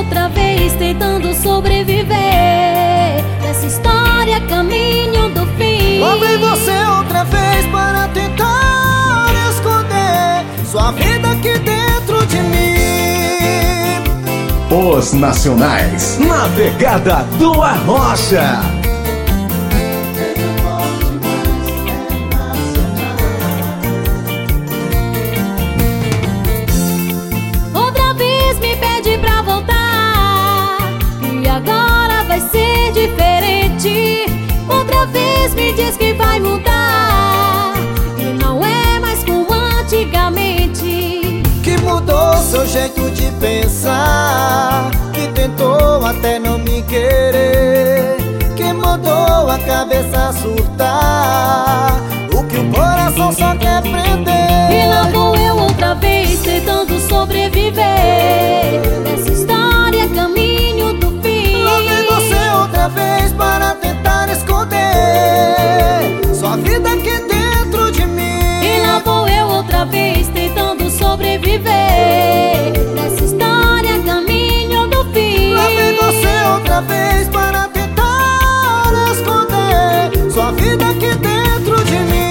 outra vez tentando sobreviver nessa história, caminho do fim. Lá vem você outra vez para tentar esconder sua vida aqui dentro de mim. Os Nacionais, na pegada do Arrocha. Outra vez me pede pra voltar, e agora vai ser diferente. Outra vez me diz que vai mudar, e não é mais como antigamente. Que mudou seu jeito de pensar, que tentou até não me querer, que mudou a cabeça a surtar, o que o coração só quer prender. E lá vou eu outra vez tentando sobreviver nessa história, caminho do fim. Lá vem você outra vez para tentar esconder sua vida aqui dentro de mim. E lá vou eu outra vez tentando sobreviver nessa história, caminho do fim. Lá vem você outra vez para tentar esconder sua vida aqui dentro de mim.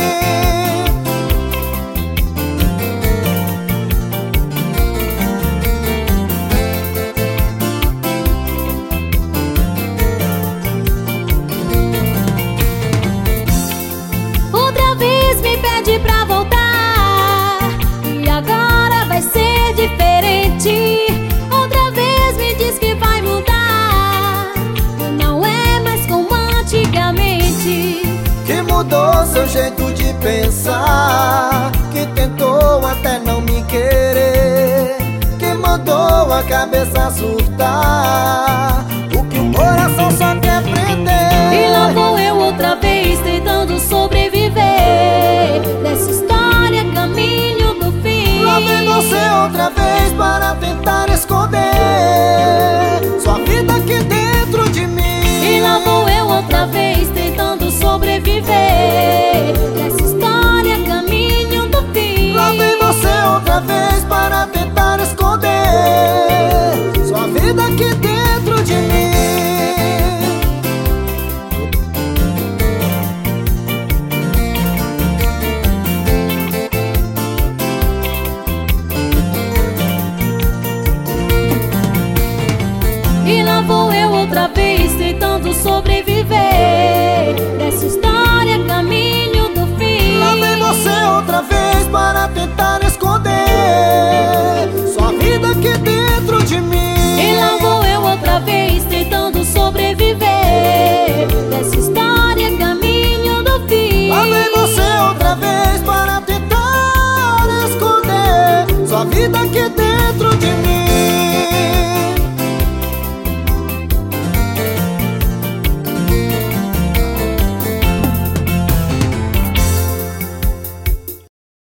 Outra vez me pede pra voltar, e agora vai ser diferente. Outra vez me diz que vai mudar, e não é mais como antigamente. Que mudou seu jeito de pensar, que tentou até não me querer, que mudou a cabeça a surtar, o que o coração só quer prender. E lá vou eu outra vez tentando sobreviver nessa história, caminho do fim. Lá vem você outra vez para tentar esconder sua vida aqui dentro de mim. E lá vou eu outra vez tentando sobreviver nessa história, caminho do fim. Lá vem você outra vez para tentar esconder sua vida aqui dentro de mim. E lá vou eu outra vez tentando sobreviver